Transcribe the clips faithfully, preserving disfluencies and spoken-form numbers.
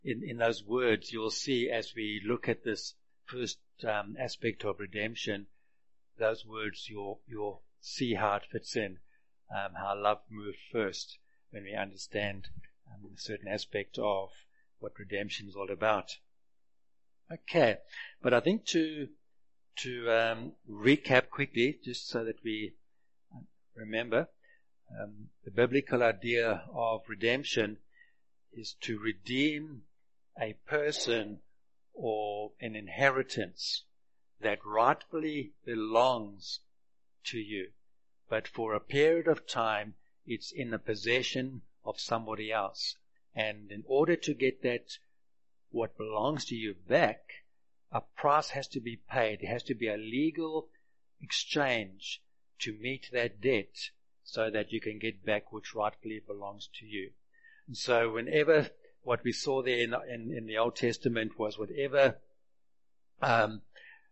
in, in those words, you'll see as we look at this first um, aspect of redemption, those words, you'll, you'll see how it fits in, um, how love moved first when we understand um, a certain aspect of what redemption is all about. Okay, but I think to to um, recap quickly, just so that we remember, um, the biblical idea of redemption is to redeem a person or an inheritance that rightfully belongs to you, but for a period of time it's in the possession of somebody else. And in order to get that, what belongs to you back, a price has to be paid. There has to be a legal exchange to meet that debt so that you can get back which rightfully belongs to you. And so whenever, what we saw there in, in, in the Old Testament was whatever, um,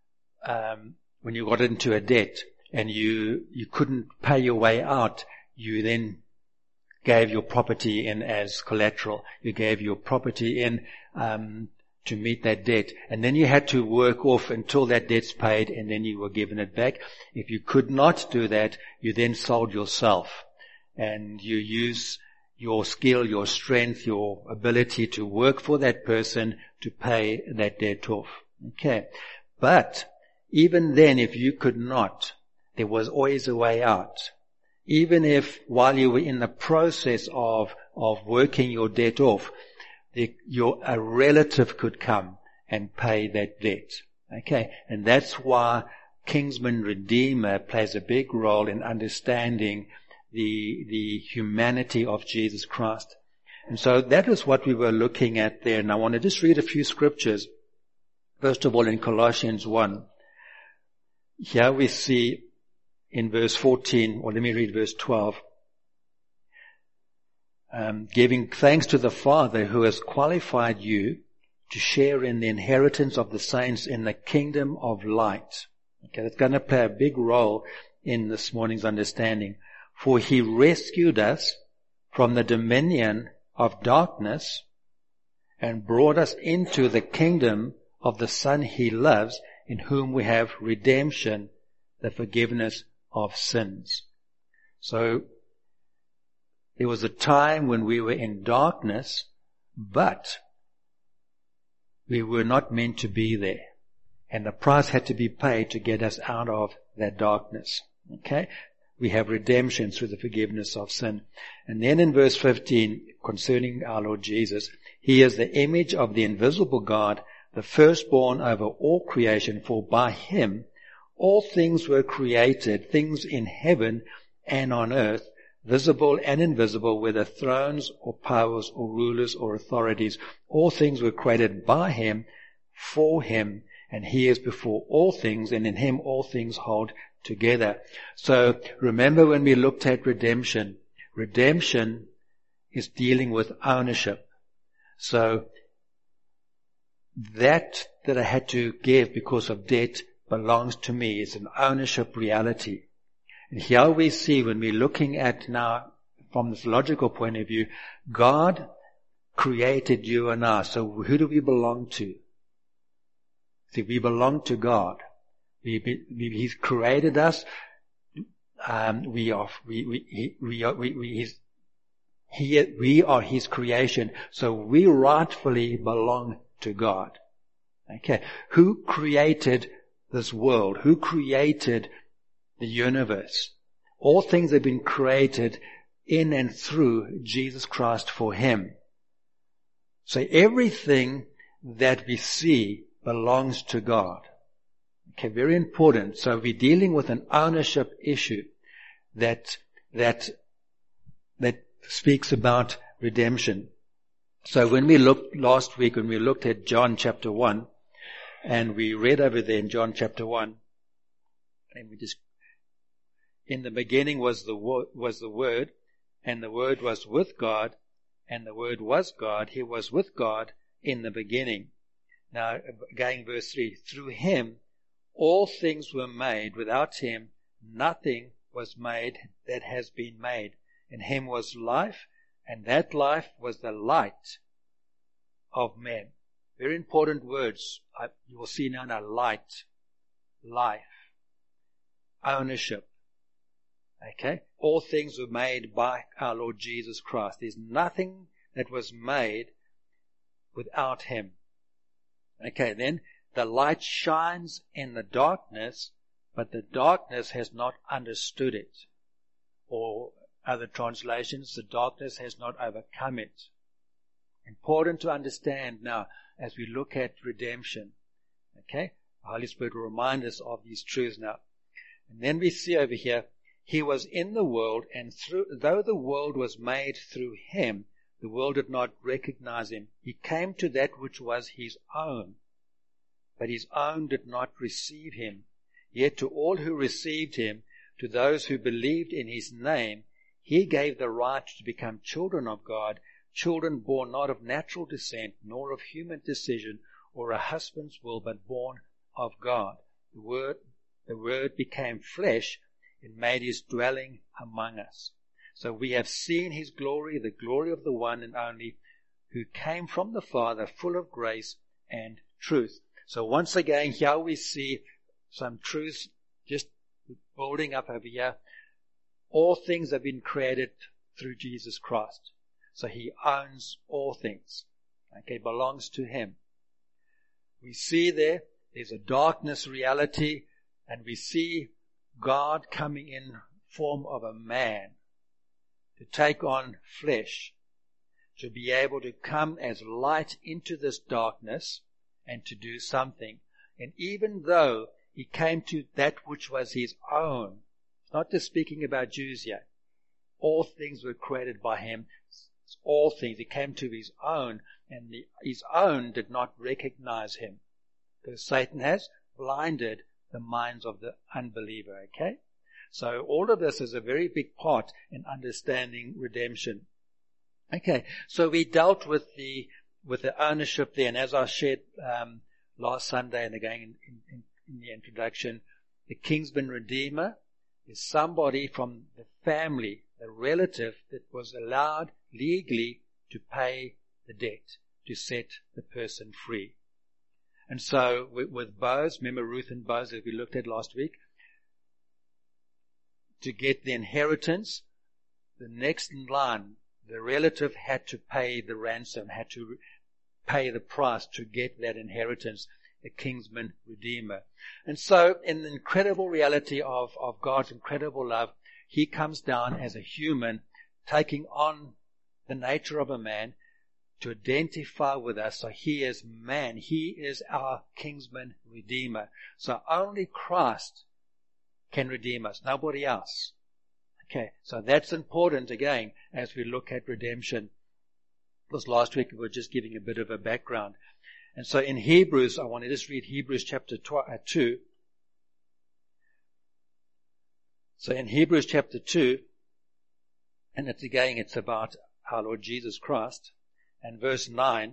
um, when you got into a debt and you, you couldn't pay your way out, you then gave your property in as collateral. You gave your property in, um, to meet that debt. And then you had to work off until that debt's paid, and then you were given it back. If you could not do that, you then sold yourself. And you use your skill, your strength, your ability to work for that person to pay that debt off. Okay. But even then, if you could not, there was always a way out. Even if while you were in the process of, of working your debt off, the, your, a relative could come and pay that debt. Okay. And that's why Kinsman Redeemer plays a big role in understanding the, the humanity of Jesus Christ. And so that is what we were looking at there. And I want to just read a few scriptures. First of all, in Colossians one, here we see in verse fourteen, or let me read verse twelve, um, giving thanks to the Father who has qualified you to share in the inheritance of the saints in the kingdom of light. Okay, that's going to play a big role in this morning's understanding. For he rescued us from the dominion of darkness and brought us into the kingdom of the Son he loves, in whom we have redemption, the forgiveness of sins. So there was a time when we were in darkness, but we were not meant to be there. And the price had to be paid to get us out of that darkness. Okay? We have redemption through the forgiveness of sin. And then in verse fifteen, concerning our Lord Jesus, he is the image of the invisible God, the firstborn over all creation, for by him all things were created, things in heaven and on earth, visible and invisible, whether thrones or powers or rulers or authorities. All things were created by him, for him, and he is before all things, and in him all things hold together. So remember when we looked at redemption, redemption is dealing with ownership. So that that I had to give because of debt belongs to me. It's an ownership reality. And here we see, when we're looking at now from this logical point of view, God created you and I. So who do we belong to? See, we belong to God. We, we, He's created us. Um, we are, we, we, we are, we, we, He's, he, we are His creation. So we rightfully belong to God. Okay. Who created this world? Who created the universe? All things have been created in and through Jesus Christ for Him. So everything that we see belongs to God. Okay, very important. So we're dealing with an ownership issue that, that, that speaks about redemption. So when we looked last week, when we looked at John chapter one, and we read over there in John chapter one, and we just, in the beginning was the wo- was the Word, and the Word was with God, and the Word was God. He was with God in the beginning. Now, going verse three, through Him all things were made. Without Him nothing was made that has been made. In Him was life, and that life was the light of men. Very important words. I, you will see now, now light, life, ownership. Okay? All things were made by our Lord Jesus Christ. There's nothing that was made without Him. Okay, then the light shines in the darkness, but the darkness has not understood it. Or other translations, the darkness has not overcome it. Important to understand now as we look at redemption. Okay? The Holy Spirit will remind us of these truths now. And then we see over here, He was in the world, and through, though the world was made through Him, the world did not recognize Him. He came to that which was His own, but His own did not receive Him. Yet to all who received Him, to those who believed in His name, He gave the right to become children of God, children born not of natural descent, nor of human decision, or a husband's will, but born of God. The Word, the Word became flesh and made His dwelling among us. So we have seen His glory, the glory of the one and only, who came from the Father, full of grace and truth. So once again, here we see some truths just building up over here. All things have been created through Jesus Christ. So He owns all things. Okay, belongs to Him. We see there, there's a darkness reality, and we see God coming in form of a man to take on flesh, to be able to come as light into this darkness and to do something. And even though He came to that which was His own, it's not just speaking about Jews yet. All things were created by Him. It's all things. He came to His own, and the, His own did not recognize Him, because Satan has blinded the minds of the unbeliever. Okay? So all of this is a very big part in understanding redemption. Okay, so we dealt with the with the ownership there, and as I shared um, last Sunday and again in, in, in the introduction, the kinsman redeemer is somebody from the family, a relative that was allowed legally to pay the debt, to set the person free. And so with, with Boaz, remember Ruth and Boaz that we looked at last week, to get the inheritance, the next in line, the relative had to pay the ransom, had to pay the price to get that inheritance, the kinsman redeemer. And so in the incredible reality of, of God's incredible love, He comes down as a human, taking on the nature of a man to identify with us. So He is man. He is our kinsman redeemer. So only Christ can redeem us, nobody else. Okay, so that's important again as we look at redemption. Because last week we were just giving a bit of a background. And so in Hebrews, I want to just read Hebrews chapter two. So in Hebrews chapter two, and it's again, it's about our Lord Jesus Christ, and verse nine.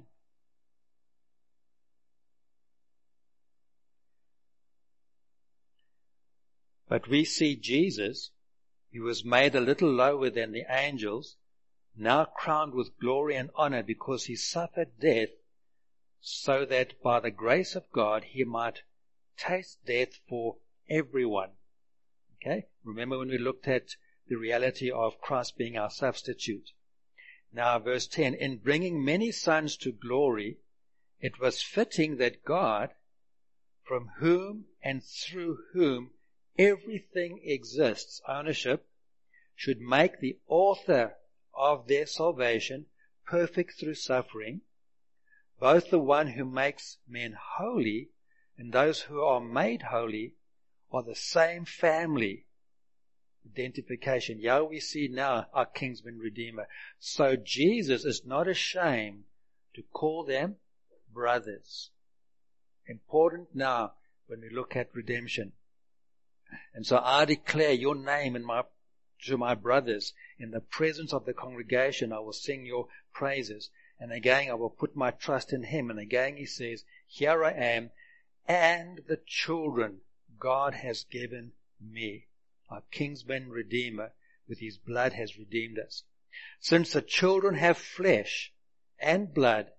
But we see Jesus, who was made a little lower than the angels, now crowned with glory and honor because He suffered death, so that by the grace of God He might taste death for everyone. Okay? Remember when we looked at the reality of Christ being our substitute. Now verse ten, in bringing many sons to glory, it was fitting that God, from whom and through whom everything exists, ownership, should make the author of their salvation perfect through suffering, both the one who makes men holy and those who are made holy are the same family. Identification. Yeah, we see now our kinsman redeemer. So Jesus is not ashamed to call them brothers. Important now when we look at redemption. And so I declare your name in my, to my brothers. In the presence of the congregation, I will sing your praises. And again, I will put my trust in Him. And again, He says, here I am, and the children God has given me. Our kinsman redeemer, with His blood has redeemed us. Since the children have flesh and blood,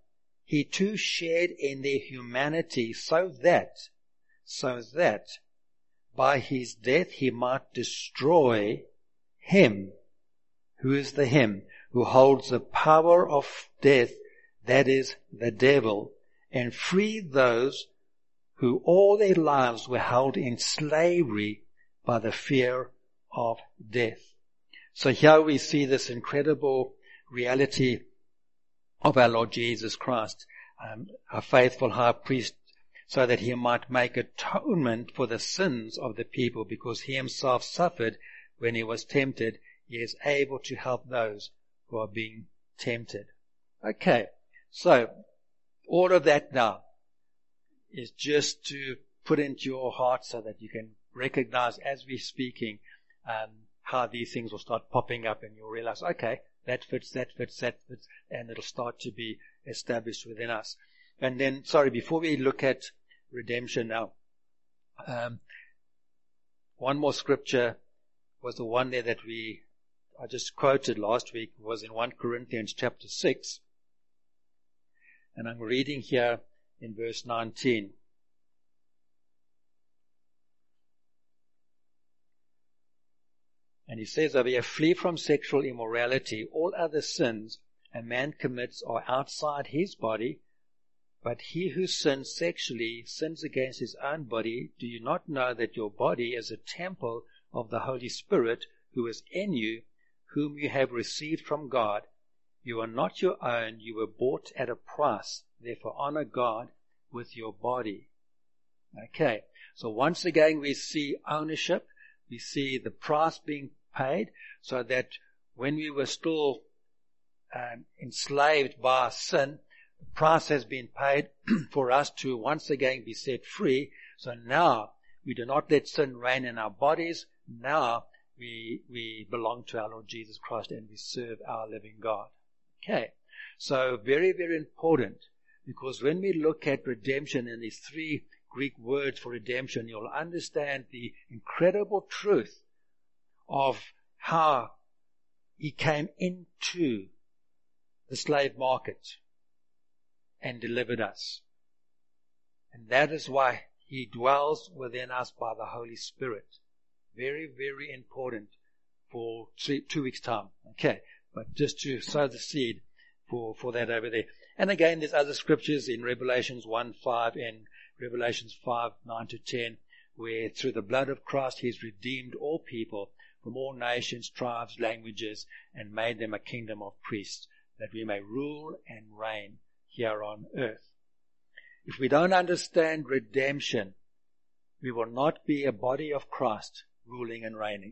he too shared in their humanity so that, so that by his death he might destroy him. Who is the him? Who holds the power of death, that is the devil, and free those who all their lives were held in slavery by the fear of death. So here we see this incredible reality of our Lord Jesus Christ, um, our faithful high priest, so that he might make atonement for the sins of the people, because he himself suffered when he was tempted. He is able to help those who are being tempted. Okay, so all of that now is just to put into your heart so that you can recognize as we're speaking um, how these things will start popping up, and you'll realize, okay, that fits, that fits, that fits, and it'll start to be established within us. And then, sorry, before we look at redemption now, um, one more scripture was the one there that we, I just quoted last week, was in First Corinthians chapter six. And I'm reading here in verse nineteen. And he says over here, flee from sexual immorality. All other sins a man commits are outside his body, but he who sins sexually sins against his own body. Do you not know that your body is a temple of the Holy Spirit who is in you, whom you have received from God? You are not your own, you were bought at a price. Therefore honor God with your body. Okay, so once again we see ownership. We see the price being paid, so that when we were still um, enslaved by sin, the price has been paid for us to once again be set free. So now we do not let sin reign in our bodies. Now we we belong to our Lord Jesus Christ and we serve our living God. Okay, so very, very important, because when we look at redemption and these three Greek words for redemption, you'll understand the incredible truth of how he came into the slave market and delivered us. And that is why he dwells within us by the Holy Spirit. Very, very important for three, two weeks' time. Okay, but just to sow the seed for, for that over there. And again, there's other scriptures in Revelations one five and Revelations five nine to ten, where through the blood of Christ he's redeemed all people from all nations, tribes, languages, and made them a kingdom of priests, that we may rule and reign here on earth. If we don't understand redemption, we will not be a body of Christ ruling and reigning.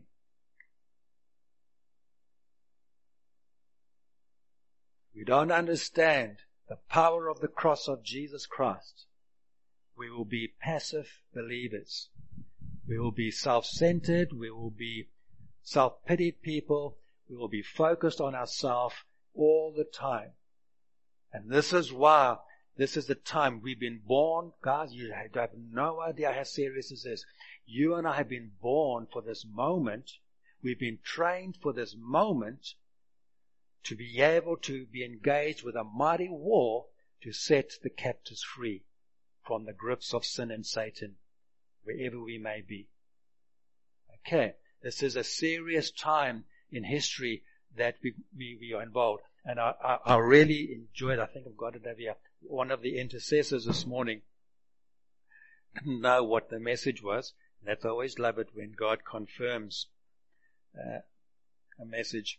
We don't understand the power of the cross of Jesus Christ. We will be passive believers. We will be self-centered. We will be self-pitied people. We will be focused on ourselves all the time. And this is why, this is the time we've been born. Guys, you have no idea how serious this is. You and I have been born for this moment. We've been trained for this moment to be able to be engaged with a mighty war to set the captives free from the grips of sin and Satan, wherever we may be. Okay, this is a serious time in history that we, we, we are involved. And I, I, I really enjoyed, I think I've got it over here, one of the intercessors this morning didn't know what the message was. That's I always love it when God confirms uh, a message.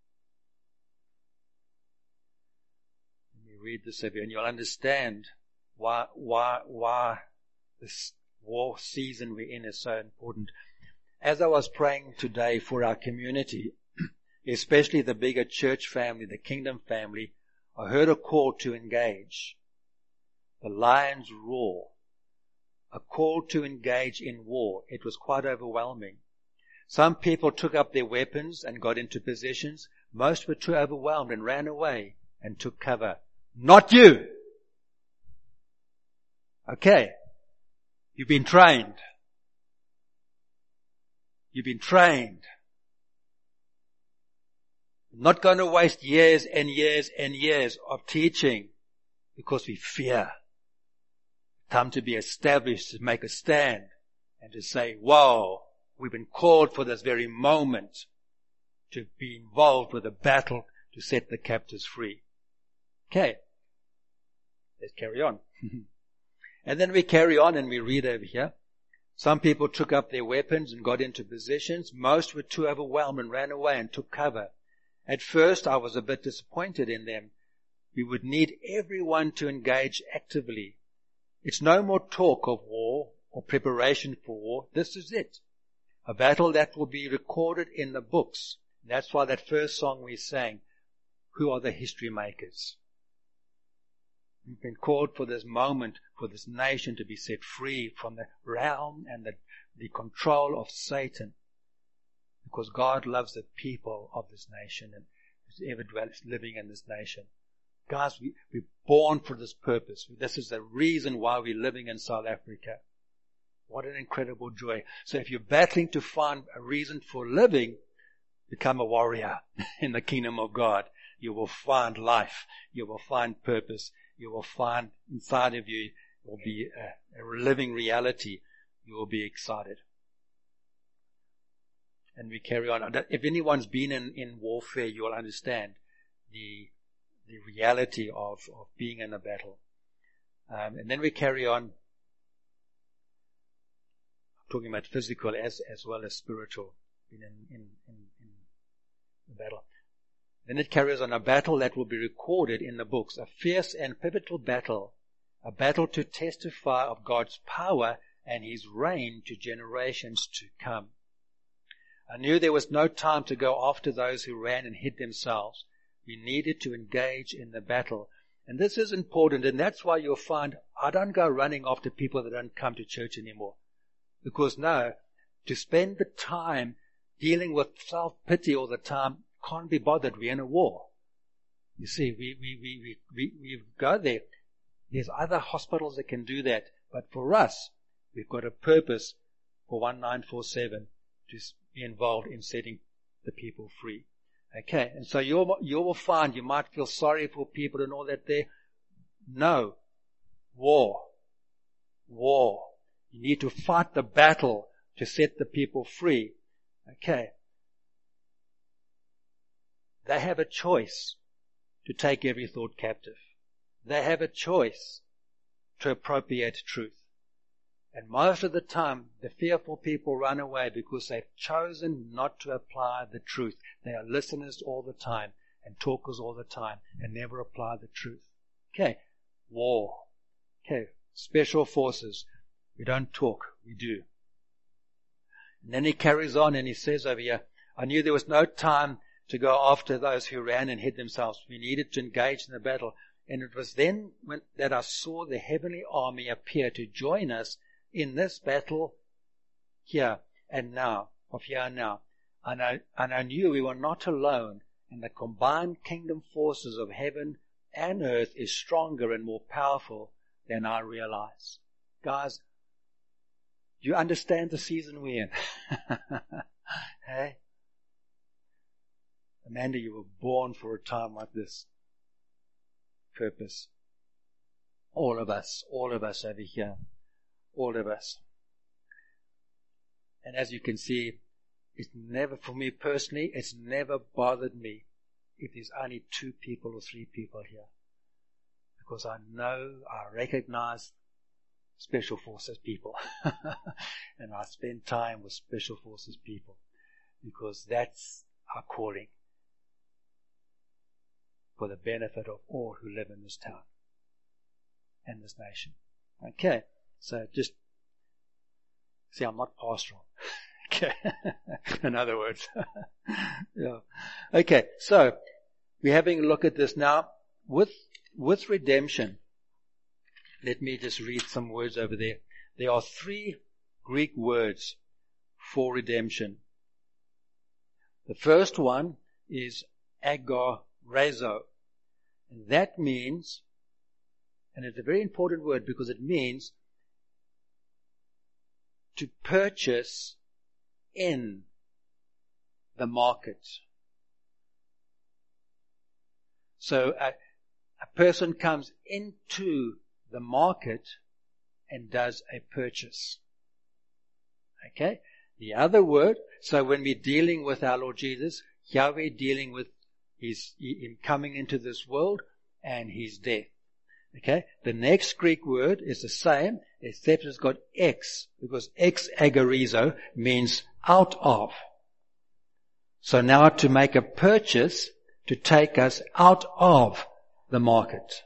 Let me read this over here, and you'll understand why why why this war season we're in is so important. As I was praying today for our community, especially the bigger church family, the kingdom family, I heard a call to engage. The lions roar. A call to engage in war. It was quite overwhelming. Some people took up their weapons and got into positions. Most were too overwhelmed and ran away and took cover. Not you! Okay. You've been trained. You've been trained. I'm not going to waste years and years and years of teaching because we fear. Time to be established, to make a stand, and to say, whoa, we've been called for this very moment to be involved with a battle to set the captives free. Okay. Let's carry on. And then we carry on and we read over here. Some people took up their weapons and got into positions. Most were too overwhelmed and ran away and took cover. At first, I was a bit disappointed in them. We would need everyone to engage actively. It's no more talk of war or preparation for war. This is it. A battle that will be recorded in the books. That's why that first song we sang, who are the history makers? We've been called for this moment, for this nation to be set free from the realm and the, the control of Satan. Because God loves the people of this nation and whoever dwells living in this nation. Guys, we, we're born for this purpose. This is the reason why we're living in South Africa. What an incredible joy. So if you're battling to find a reason for living, become a warrior in the kingdom of God. You will find life. You will find purpose. You will find inside of you will be a, a living reality. You will be excited. And we carry on. If anyone's been in, in warfare, you will understand the the reality of, of being in a battle. Um, and then we carry on talking about physical as as well as spiritual in, in, in, in the battle. Then it carries on a battle that will be recorded in the books, a fierce and pivotal battle, a battle to testify of God's power and His reign to generations to come. I knew there was no time to go after those who ran and hid themselves. We needed to engage in the battle. And this is important, and that's why you'll find I don't go running after people that don't come to church anymore. Because no, to spend the time dealing with self-pity all the time, can't be bothered. We're in a war. You see, we, we, we, we, we, we go there. There's other hospitals that can do that. But for us, we've got a purpose for one nine four seven to be involved in setting the people free. Okay, and so you you will find, you might feel sorry for people and all that there. No. War. War. You need to fight the battle to set the people free. Okay. They have a choice to take every thought captive. They have a choice to appropriate truth. And most of the time, the fearful people run away because they've chosen not to apply the truth. They are listeners all the time and talkers all the time and never apply the truth. Okay, war. Okay, special forces. We don't talk, we do. And then he carries on and he says over here, I knew there was no time to go after those who ran and hid themselves. We needed to engage in the battle. And it was then when, that I saw the heavenly army appear to join us in this battle here and now, of here and now. And I, and I knew we were not alone, and the combined kingdom forces of heaven and earth is stronger and more powerful than I realize. Guys, do you understand the season we're in? Hey? Amanda, you were born for a time like this. Purpose. All of us, all of us over here. All of us. And as you can see, it's never, for me personally, it's never bothered me if there's only two people or three people here. Because I know, I recognize special forces people. And I spend time with special forces people. Because that's our calling. For the benefit of all who live in this town. And this nation. Okay. So just, see, I'm not pastoral. Okay. In other words. Yeah. Okay. So we're having a look at this now with, with redemption. Let me just read some words over there. There are three Greek words for redemption. The first one is agorazo. And that means, and it's a very important word because it means to purchase in the market. So a, a person comes into the market and does a purchase. Okay? The other word, so when we're dealing with our Lord Jesus, here we're dealing with his, him coming into this world and his death. Okay? The next Greek word is the same, except it's got ex, because ex agorizo means out of. So now to make a purchase, to take us out of the market.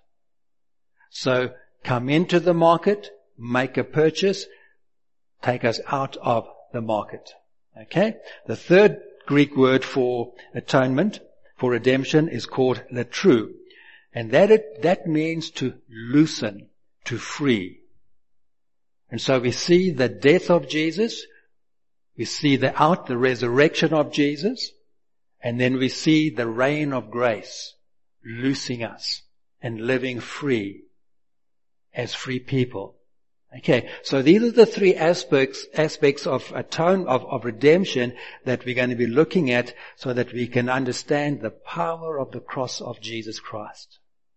So come into the market, make a purchase, take us out of the market. Okay? The third Greek word for atonement, for redemption, is called latru. And that it, that means to loosen, to free. And so we see the death of Jesus, we see the out, the resurrection of Jesus, and then we see the reign of grace, loosing us and living free as free people. Okay, so these are the three aspects aspects of atone of, of redemption that we're going to be looking at, so that we can understand the power of the cross of Jesus Christ.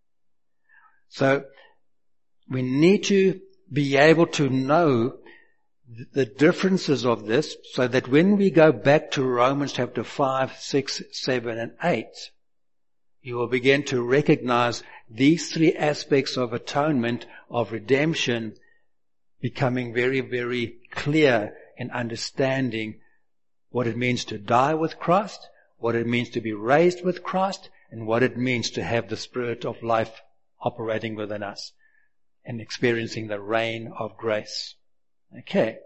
So we need to be able to know the differences of this, so that when we go back to Romans chapter five, six, seven, and eight, you will begin to recognize these three aspects of atonement, of redemption, becoming very, very clear in understanding what it means to die with Christ, what it means to be raised with Christ, and what it means to have the Spirit of life operating within us and experiencing the reign of grace. Okay.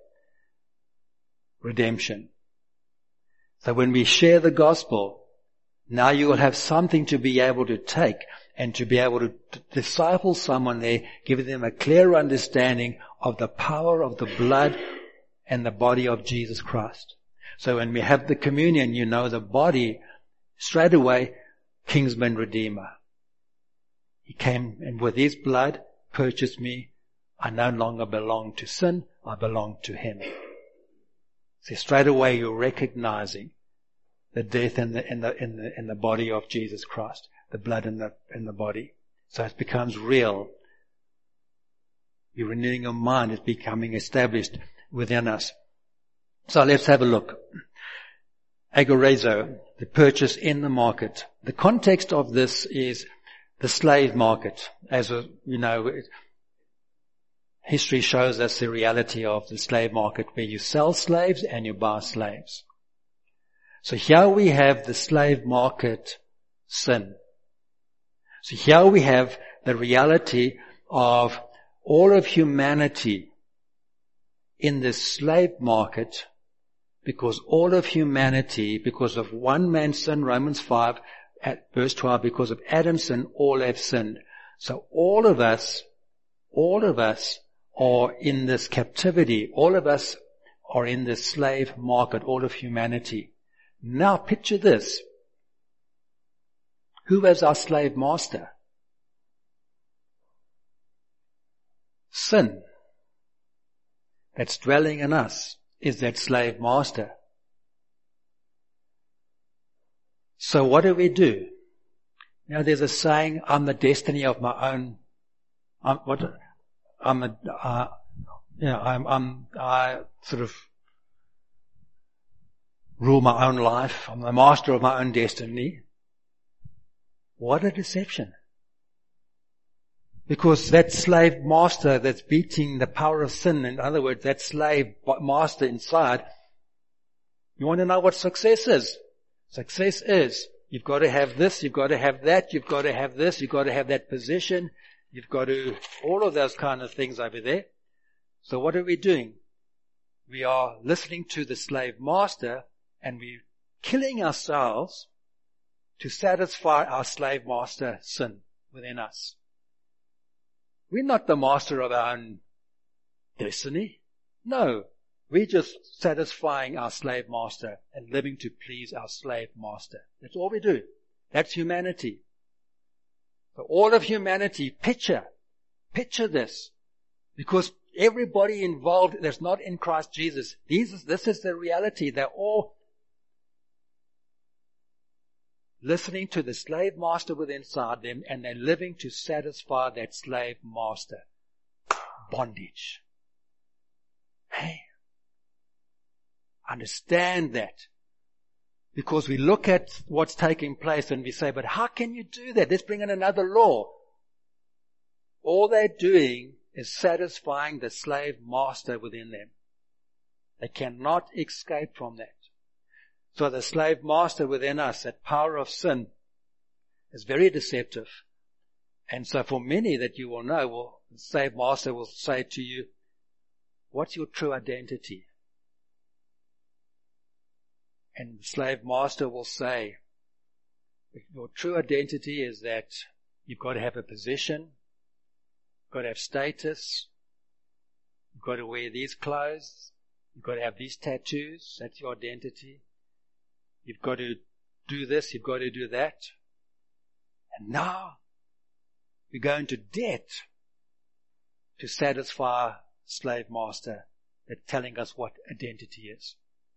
Redemption. So when we share the gospel, now you will have something to be able to take and to be able to disciple someone there, giving them a clear understanding of the power of the blood and the body of Jesus Christ. So when we have the communion, you know the body, straight away, Kinsman Redeemer. He came and with his blood purchased me. I no longer belong to sin, I belong to him. So straight away you're recognizing the death in the, in the, in the, in the body of Jesus Christ, the blood in the, in the body. So it becomes real. You're renewing your mind, it's becoming established within us. So let's have a look. Agorazo, the purchase in the market. The context of this is the slave market. As a, you know, it, history shows us the reality of the slave market, where you sell slaves and you buy slaves. So here we have the slave market sin. So here we have the reality of all of humanity in the slave market, because all of humanity, because of one man's sin, Romans five, at verse twelve, because of Adam's sin, all have sinned. So all of us, all of us are in this captivity. All of us are in this slave market, all of humanity. Now picture this. Who is our slave master? Sin. That's dwelling in us is that slave master. So what do we do? You know, there's a saying, I'm the destiny of my own, I'm, what, I'm a, uh, you know, I'm, I'm, I sort of rule my own life. I'm the master of my own destiny. What a deception. Because that slave master that's beating the power of sin, in other words, that slave master inside, you want to know what success is? Success is, you've got to have this, you've got to have that, you've got to have this, you've got to have that position, you've got to, all of those kind of things over there. So what are we doing? We are listening to the slave master, and we're killing ourselves to satisfy our slave master sin within us. We're not the master of our own destiny. No, we're just satisfying our slave master and living to please our slave master. That's all we do. That's humanity. For all of humanity, picture, picture this. Because everybody involved that's not in Christ Jesus, these, this is the reality. They're all listening to the slave master within inside them, and they're living to satisfy that slave master. Bondage. Hey, understand that. Because we look at what's taking place and we say, but how can you do that? Let's bring in another law. All they're doing is satisfying the slave master within them. They cannot escape from that. So the slave master within us, that power of sin, is very deceptive. And so for many that you will know, well, the slave master will say to you, what's your true identity? And the slave master will say, your true identity is that you've got to have a position, you've got to have status, you've got to wear these clothes, you've got to have these tattoos, that's your identity. You've got to do this, you've got to do that. And now we go into debt to satisfy slave master that's telling us what identity is.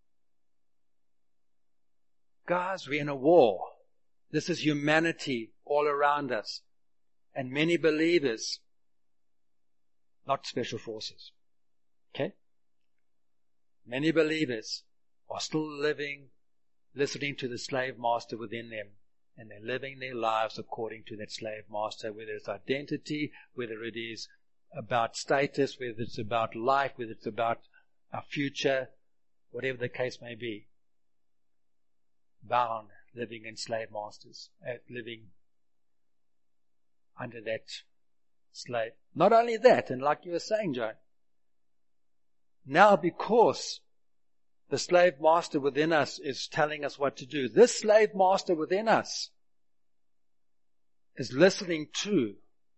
Guys, we're in a war. This is humanity all around us. And many believers, not special forces. Okay? Many believers are still living, listening to the slave master within them. And they're living their lives according to that slave master, whether it's identity, whether it is about status, whether it's about life, whether it's about our future, whatever the case may be. Bound, living in slave masters, uh, living under that slave. Not only that, and like you were saying, Joan, now because the slave master within us is telling us what to do, this slave master within us is listening to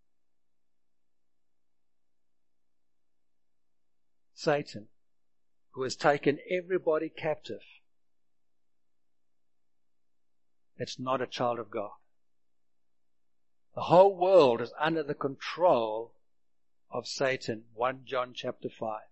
Satan, who has taken everybody captive. It's not a child of God. The whole world is under the control of Satan. First John chapter five.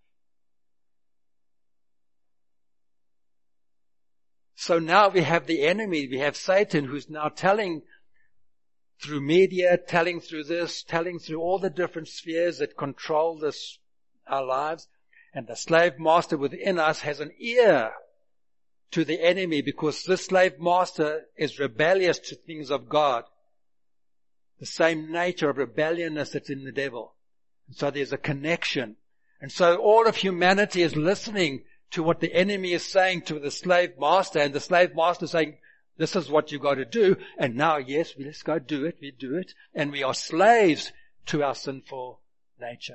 So now we have the enemy, we have Satan, who's now telling through media, telling through this, telling through all the different spheres that control this, our lives. And the slave master within us has an ear to the enemy, because this slave master is rebellious to things of God. The same nature of rebelliousness that's in the devil. And so there's a connection. And so all of humanity is listening to what the enemy is saying to the slave master, and the slave master saying, this is what you've got to do. And now, yes, we let's go do it. We do it. And we are slaves to our sinful nature.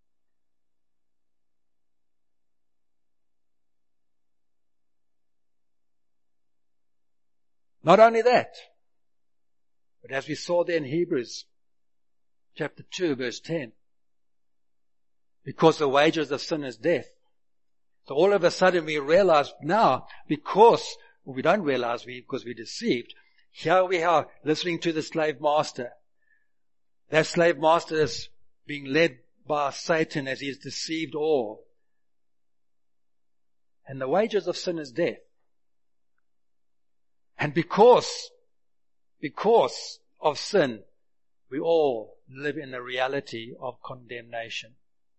Not only that, but as we saw there in Hebrews chapter two, verse ten, because the wages of sin is death. So all of a sudden we realize now, because, well, we don't realize we, because we're deceived, here we are listening to the slave master. That slave master is being led by Satan as he has deceived all. And the wages of sin is death. And because, because of sin, we all live in the reality of condemnation.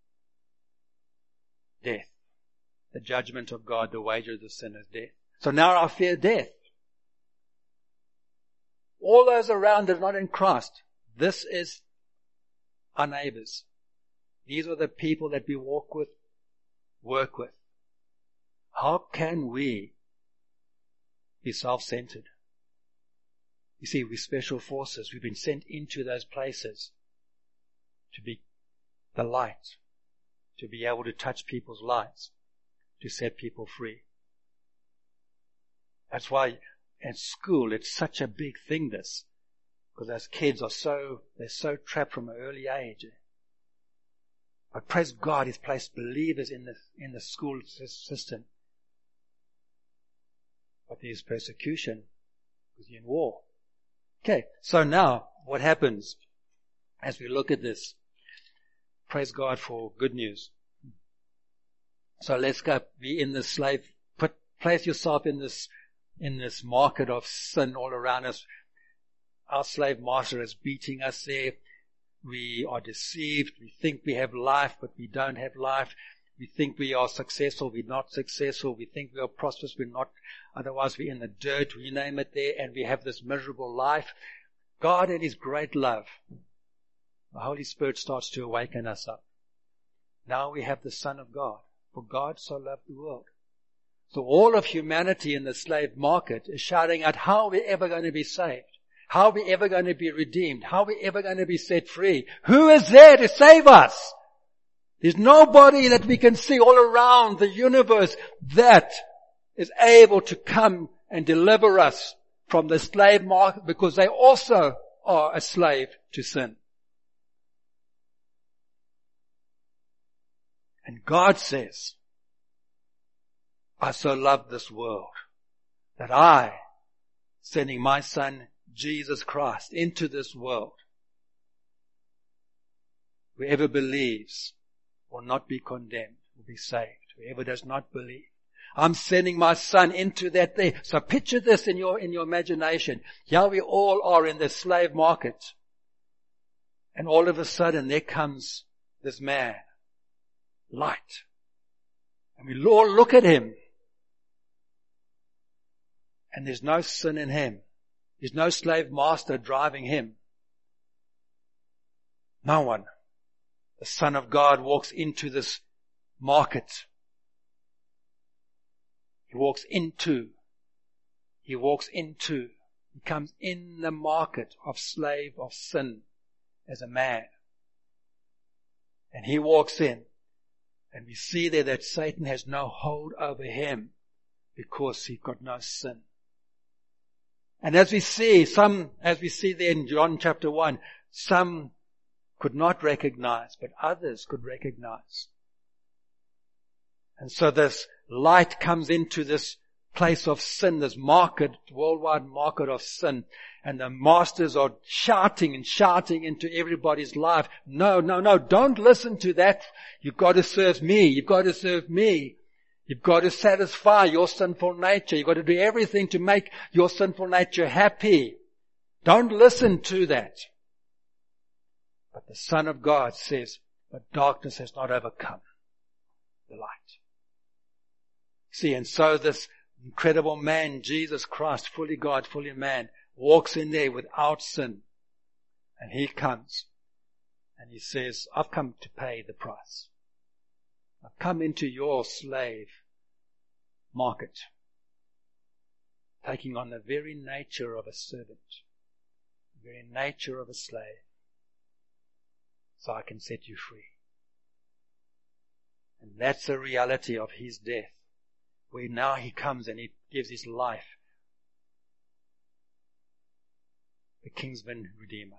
Death. The judgment of God, the wages of sin is death. So now I fear death. All those around that are not in Christ, this is our neighbors. These are the people that we walk with, work with. How can we be self-centered? You see, we're special forces. We've been sent into those places to be the light, to be able to touch people's lives, to set people free. That's why at school it's such a big thing, this, because those kids are so, they're so trapped from an early age. But praise God, He's placed believers in the, in the school system. But there's persecution because you're in war. Okay, so now what happens as we look at this? Praise God for good news. So let's go be in this slave, put, place yourself in this in this market of sin all around us. Our slave master is beating us there. We are deceived. We think we have life, but we don't have life. We think we are successful. We're not successful. We think we are prosperous. We're not. Otherwise, we're in the dirt. We name it there, and we have this miserable life. God in His great love, the Holy Spirit starts to awaken us up. Now we have the Son of God. For God so loved the world. So all of humanity in the slave market is shouting out, how are we ever going to be saved? How are we ever going to be redeemed? How are we ever going to be set free? Who is there to save us? There's nobody that we can see all around the universe that is able to come and deliver us from the slave market, because they also are a slave to sin. And God says, I so love this world that I, sending my Son, Jesus Christ, into this world, whoever believes will not be condemned, will be saved. Whoever does not believe. I'm sending my Son into that there. So picture this in your, in your imagination. Here we all are in the slave market. And all of a sudden there comes this man, light. And we all look at him. And there's no sin in him. There's no slave master driving him. No one. The Son of God walks into this market. He walks into, he walks into, he comes in the market of slave of sin as a man. And he walks in. And we see there that Satan has no hold over him because he's got no sin. And as we see, some, as we see there in John chapter one, some could not recognize, but others could recognize. And so this light comes into this place of sin, this market, worldwide market of sin. And the masters are shouting and shouting into everybody's life. No, no, no, don't listen to that. You've got to serve me. You've got to serve me. You've got to satisfy your sinful nature. You've got to do everything to make your sinful nature happy. Don't listen to that. But the Son of God says, but darkness has not overcome the light. See, and so this incredible man, Jesus Christ, fully God, fully man, walks in there without sin. And he comes and he says, I've come to pay the price. I've come into your slave market, taking on the very nature of a servant, the very nature of a slave, so I can set you free. And that's the reality of his death, where now he comes and he gives his life, the kinsman redeemer,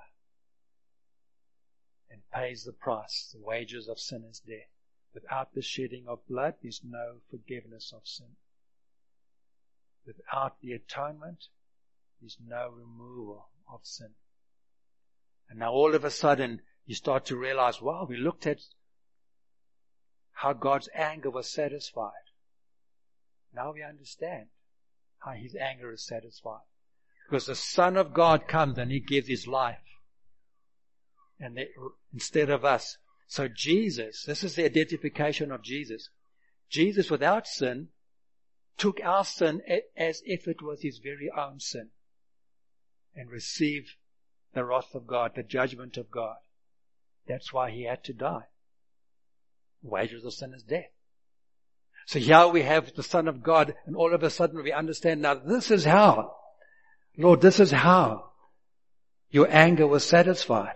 and pays the price. The wages of sin is death. Without the shedding of blood, there's no forgiveness of sin. Without the atonement, there's no removal of sin. And now all of a sudden, you start to realize, wow, we looked at how God's anger was satisfied. Now we understand how his anger is satisfied. Because the Son of God comes and he gives his life. And they, instead of us. So Jesus, this is the identification of Jesus. Jesus without sin took our sin as if it was his very own sin and received the wrath of God, the judgment of God. That's why he had to die. The wages of sin is death. So here we have the Son of God, and all of a sudden we understand now this is how, Lord, this is how your anger was satisfied.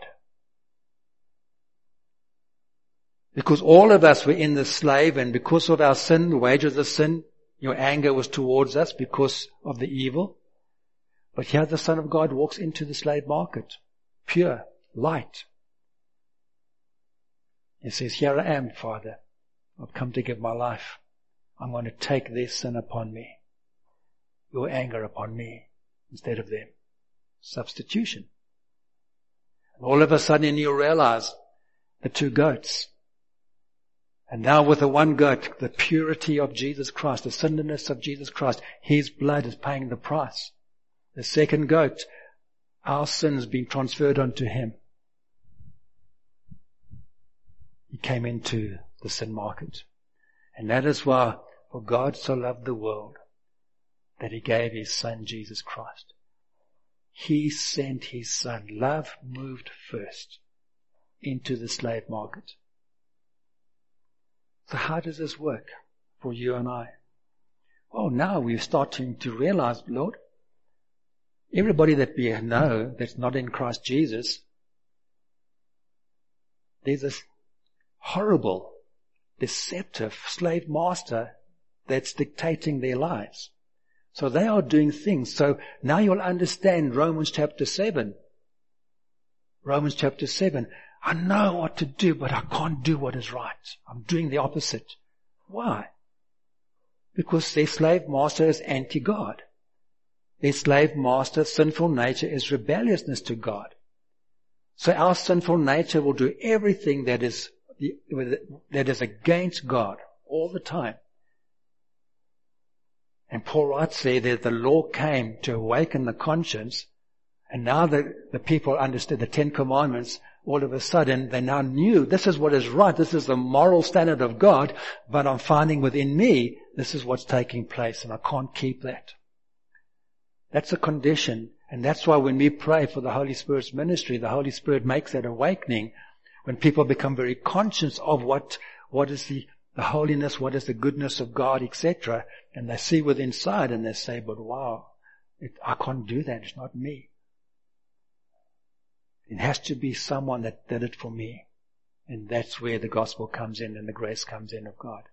Because all of us were in the slave, and because of our sin, the wages of sin, your anger was towards us because of the evil. But here the Son of God walks into the slave market, pure, light. He says, here I am, Father. I've come to give my life. I'm going to take their sin upon me, your anger upon me instead of them. Substitution. And all of a sudden you realize the two goats. And now with the one goat, the purity of Jesus Christ, the sinlessness of Jesus Christ, His blood is paying the price. The second goat, our sins being transferred onto Him. He came into the sin market. And that is why, for God so loved the world, that He gave His Son, Jesus Christ. He sent His Son. Love moved first into the slave market. So how does this work for you and I? Well, now we're starting to realize, Lord, everybody that we know that's not in Christ Jesus, there's this horrible, deceptive slave master that's dictating their lives. So they are doing things. So now you'll understand Romans chapter seven. Romans chapter seven. I know what to do, but I can't do what is right. I'm doing the opposite. Why? Because their slave master is anti-God. Their slave master, sinful nature, is rebelliousness to God. So our sinful nature will do everything that is that is against God all the time. And Paul writes there that the law came to awaken the conscience, and now the, the people understood the Ten Commandments. All of a sudden, they now knew this is what is right, this is the moral standard of God, but I'm finding within me, this is what's taking place, and I can't keep that. That's a condition, and that's why when we pray for the Holy Spirit's ministry, the Holy Spirit makes that awakening when people become very conscious of what, what is the, the holiness, what is the goodness of God, et cetera, and they see within inside and they say, but wow, it, I can't do that, it's not me. It has to be someone that did it for me. And that's where the gospel comes in and the grace comes in of God.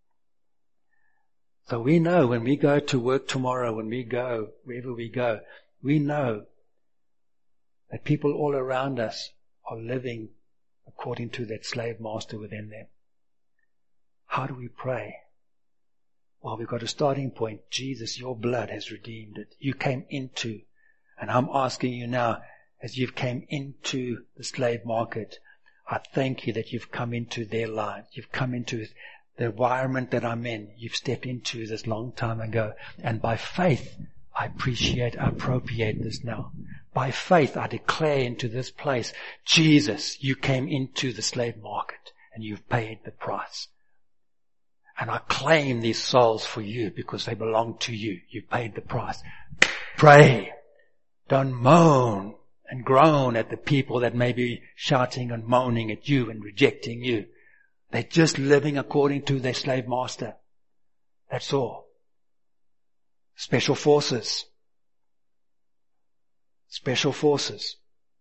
So we know when we go to work tomorrow, when we go, wherever we go, we know that people all around us are living according to that slave master within them. How do we pray? Well, we've got a starting point. Jesus, your blood has redeemed it. You came into, and I'm asking you now, as you've came into the slave market, I thank you that you've come into their lives. You've come into the environment that I'm in. You've stepped into this long time ago. And by faith, I appreciate, I appropriate this now. By faith, I declare into this place, Jesus, you came into the slave market and you've paid the price. And I claim these souls for you because they belong to you. You've paid the price. Pray. Don't moan and groan at the people that may be shouting and moaning at you and rejecting you. They're just living according to their slave master. That's all. Special forces. Special forces.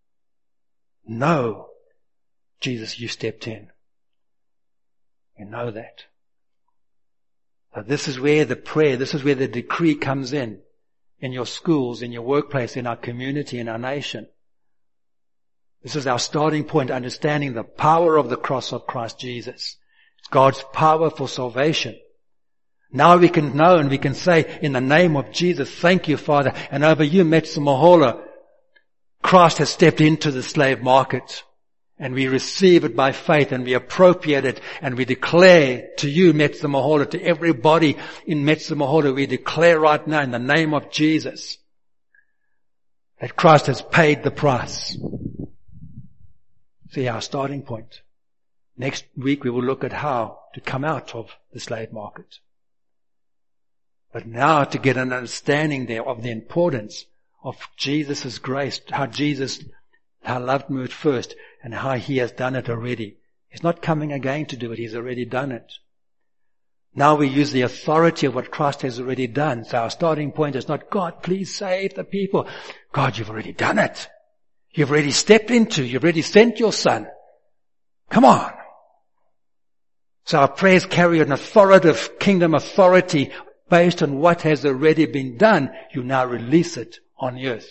No, Jesus, you stepped in. You know that. So this is where the prayer, this is where the decree comes in. In your schools, in your workplace, in our community, in our nation. This is our starting point, understanding the power of the cross of Christ Jesus. It's God's power for salvation. Now we can know and we can say, in the name of Jesus, thank you, Father. And over you, Metsa Mahola, Christ has stepped into the slave market. And we receive it by faith and we appropriate it and we declare to you, Metsa Mahola, to everybody in Metsa Mahola, we declare right now in the name of Jesus that Christ has paid the price. See our starting point. Next week we will look at how to come out of the slave market. But now to get an understanding there of the importance of Jesus' grace, how Jesus, how love moved first and how He has done it already. He's not coming again to do it. He's already done it. Now we use the authority of what Christ has already done. So our starting point is not, God, please save the people. God, you've already done it. You've already stepped into, you've already sent your Son. Come on. So our prayers carry an authoritative kingdom authority based on what has already been done. You now release it on the earth.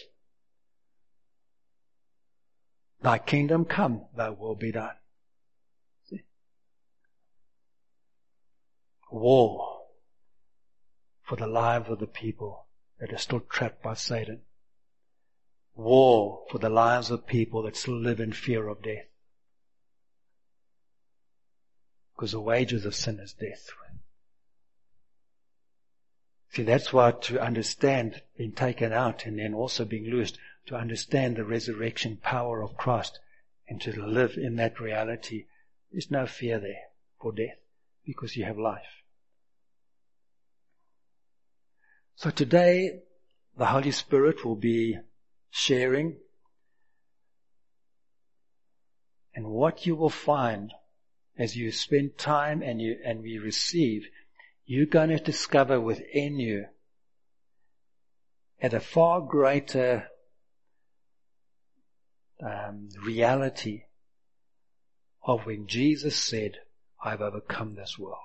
Thy kingdom come, thy will be done. See? War for the lives of the people that are still trapped by Satan. War for the lives of people that still live in fear of death. Because the wages of sin is death. See, that's why to understand being taken out and then also being loosed, to understand the resurrection power of Christ and to live in that reality, there's no fear there for death because you have life. So today, the Holy Spirit will be sharing, and what you will find as you spend time and you and we receive, you're going to discover within you at a far greater um, reality of when Jesus said, I've overcome this world.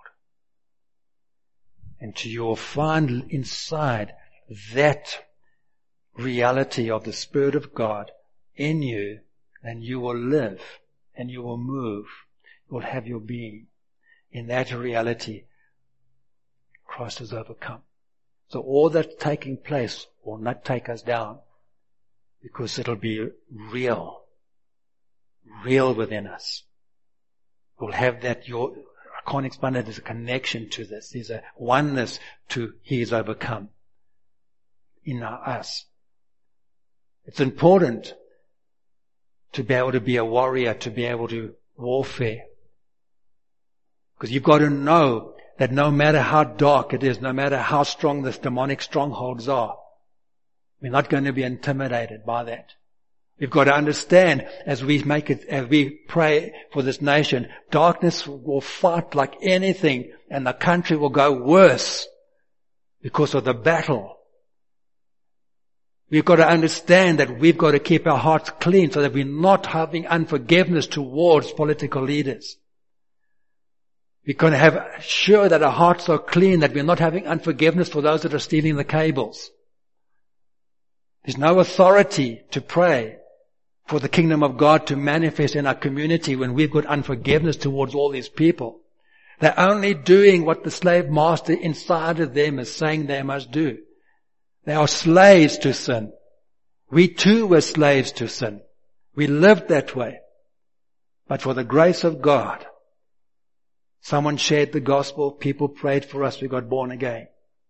And to you'll find inside that reality of the Spirit of God in you, and you will live and you will move. You will have your being. In that reality, Christ has overcome. So all that's taking place will not take us down because it'll be real. Real within us. We'll have that, your, I can't explain it, there's a connection to this. There's a oneness to He is overcome in us. It's important to be able to be a warrior, to be able to warfare. Because you've got to know that no matter how dark it is, no matter how strong the demonic strongholds are, we're not going to be intimidated by that. We've got to understand as we make it, as we pray for this nation, darkness will fight like anything and the country will go worse because of the battle. We've got to understand that we've got to keep our hearts clean so that we're not having unforgiveness towards political leaders. We're going to have sure that our hearts are clean, that we're not having unforgiveness for those that are stealing the cables. There's no authority to pray for the kingdom of God to manifest in our community when we've got unforgiveness towards all these people. They're only doing what the slave master inside of them is saying they must do. They are slaves to sin. We too were slaves to sin. We lived that way. But for the grace of God, someone shared the gospel, people prayed for us, we got born again.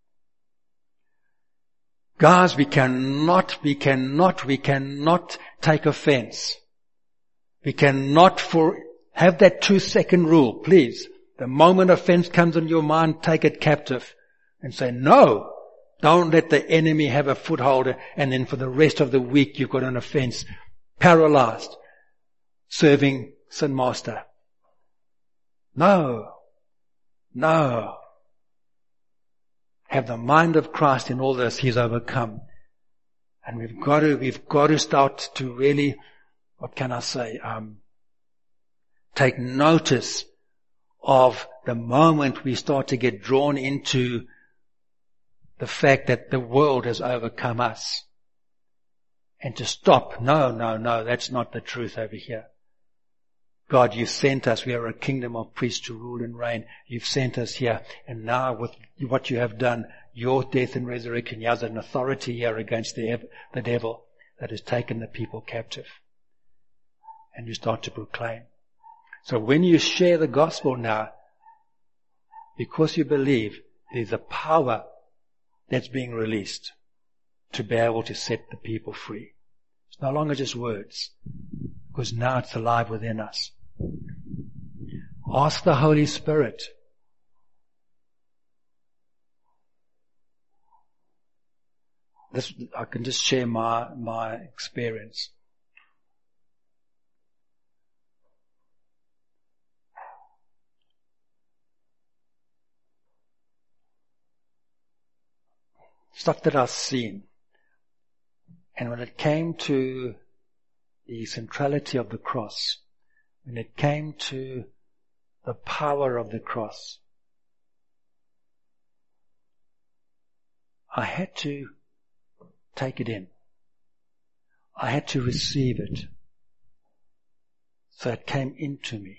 Guys, we cannot, we cannot, we cannot take offense. We cannot for, have that two second rule, please. The moment offense comes in your mind, take it captive and say, no, don't let the enemy have a foothold, and then for the rest of the week you've got an offense, paralyzed, serving sin master. No, no. Have the mind of Christ in all this. He's overcome. And we've got to, we've got to start to really, what can I say, um, take notice of the moment we start to get drawn into the fact that the world has overcome us. And to stop. No, no, no, that's not the truth over here. God, you sent us. We are a kingdom of priests to rule and reign. You've sent us here. And now with what you have done, your death and resurrection, you have an authority here against the, the devil that has taken the people captive. And you start to proclaim. So when you share the gospel now, because you believe, there's a power that's being released to be able to set the people free. It's no longer just words, because now it's alive within us. Ask the Holy Spirit. This, I can just share my, my experience. Stuff that I've seen. And when it came to the centrality of the cross, when it came to the power of the cross, I had to take it in. I had to receive it. So it came into me.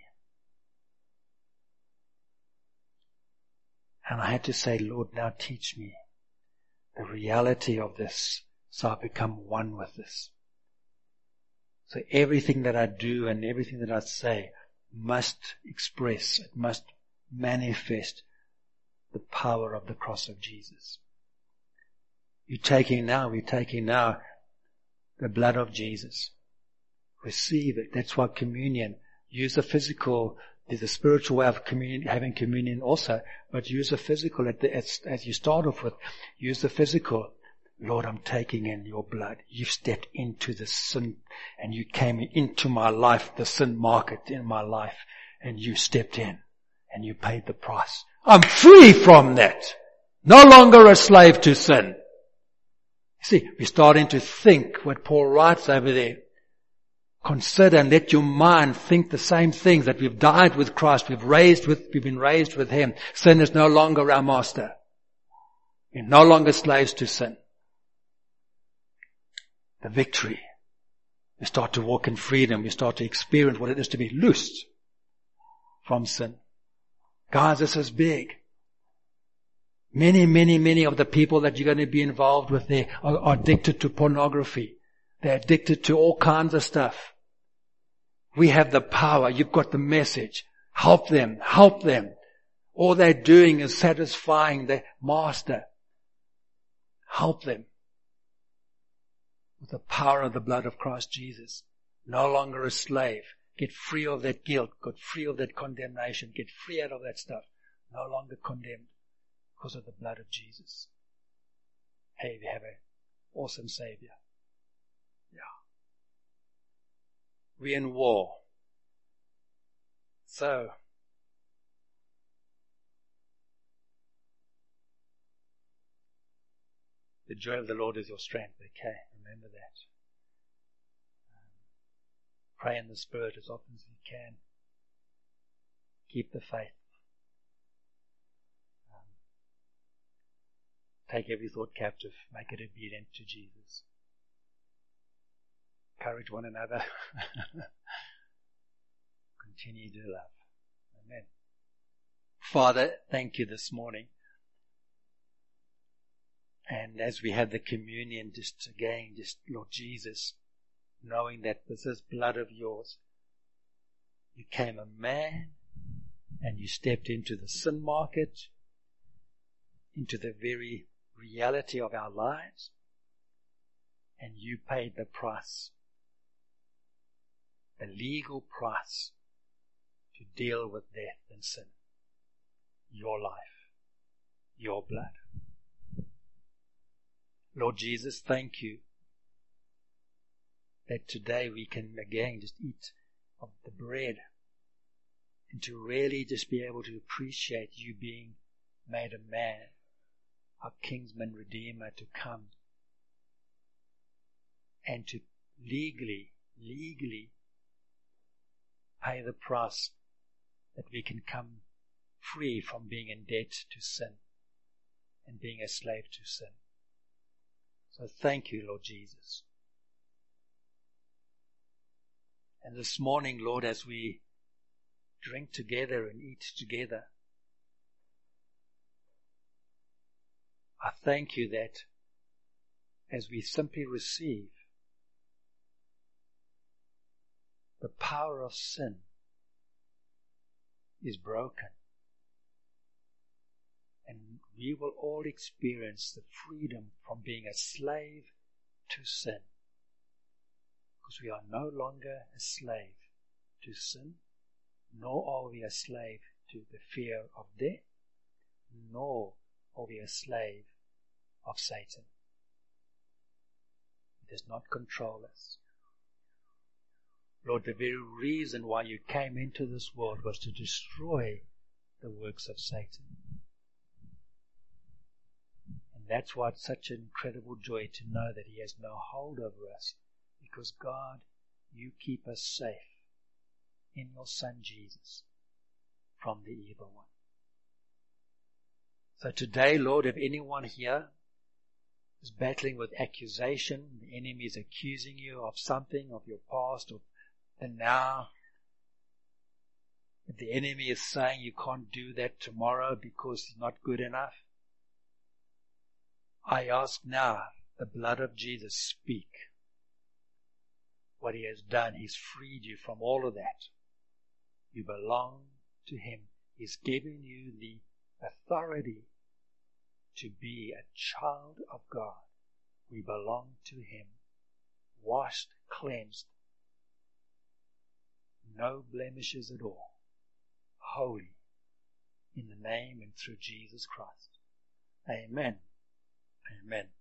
And I had to say, Lord, now teach me the reality of this, so I become one with this. So everything that I do and everything that I say must express, it must manifest the power of the cross of Jesus. You're taking now, we're taking now the blood of Jesus. Receive it. That's why communion, use the physical, there's a spiritual way of communion, having communion also, but use the physical at the, as, as you start off with, use the physical. Lord, I'm taking in your blood. You've stepped into the sin and you came into my life, the sin market in my life, and you stepped in and you paid the price. I'm free from that. No longer a slave to sin. See, we're starting to think what Paul writes over there. Consider and let your mind think the same things, that we've died with Christ, we've raised with, we've been raised with Him. Sin is no longer our master. We're no longer slaves to sin. The victory. We start to walk in freedom. We start to experience what it is to be loosed from sin. Guys, this is big. Many, many, many of the people that you're going to be involved with there are, are addicted to pornography. They're addicted to all kinds of stuff. We have the power. You've got the message. Help them. Help them. All they're doing is satisfying their master. Help them. With the power of the blood of Christ Jesus. No longer a slave. Get free of that guilt. Get free of that condemnation. Get free out of that stuff. No longer condemned because of the blood of Jesus. Hey, we have an awesome Savior. Yeah. We're in war. So, the joy of the Lord is your strength. Okay, remember that. Um, pray in the Spirit as often as you can. Keep the faith. Um, take every thought captive. Make it obedient to Jesus. Encourage one another. Continue to love. Amen. Father, thank you this morning. And as we have the communion, just again, just Lord Jesus, knowing that this is blood of yours, you came a man and you stepped into the sin market, into the very reality of our lives, and you paid the price, the legal price to deal with death and sin. Your life, your blood. Lord Jesus, thank you that today we can again just eat of the bread and to really just be able to appreciate you being made a man, our kinsman redeemer, to come and to legally, legally pay the price that we can come free from being in debt to sin and being a slave to sin. So thank you, Lord Jesus. And this morning, Lord, as we drink together and eat together, I thank you that as we simply receive, the power of sin is broken. And we will all experience the freedom from being a slave to sin. Because we are no longer a slave to sin, nor are we a slave to the fear of death, nor are we a slave of Satan. He does not control us. Lord, the very reason why you came into this world was to destroy the works of Satan. And that's why it's such an incredible joy to know that he has no hold over us. Because God, you keep us safe in your Son Jesus from the evil one. So today, Lord, if anyone here is battling with accusation, the enemy is accusing you of something, of your past, or and now, if the enemy is saying you can't do that tomorrow because it's not good enough, I ask now, the blood of Jesus, speak. What he has done, he's freed you from all of that. You belong to Him. He's given you the authority to be a child of God. We belong to Him. Washed, cleansed, no blemishes at all. Holy, in the name and through Jesus Christ. Amen. Amen.